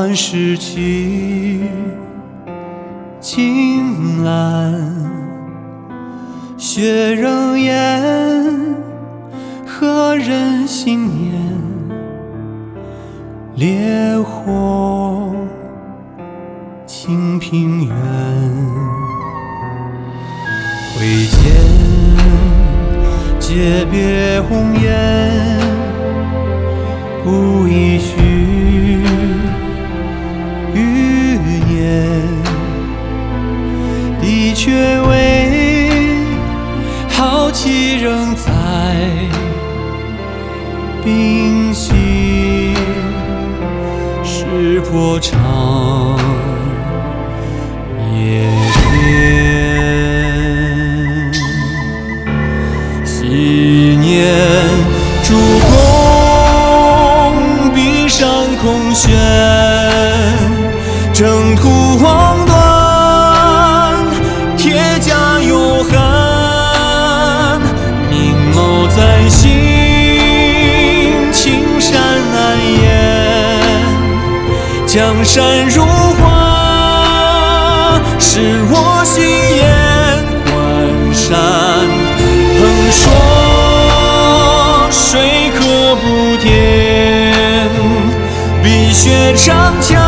乱逝去青蓝，雪仍烟，何人心念？烈火清平原，挥剑诀别红颜，不一许余年，的确为好奇仍在冰息，石破长夜边，昔年主公壁上空悬，征途荒断，铁甲有痕，明眸在心，青山难言，江山如画，是我心眼，关山横说水可不填，碧血长枪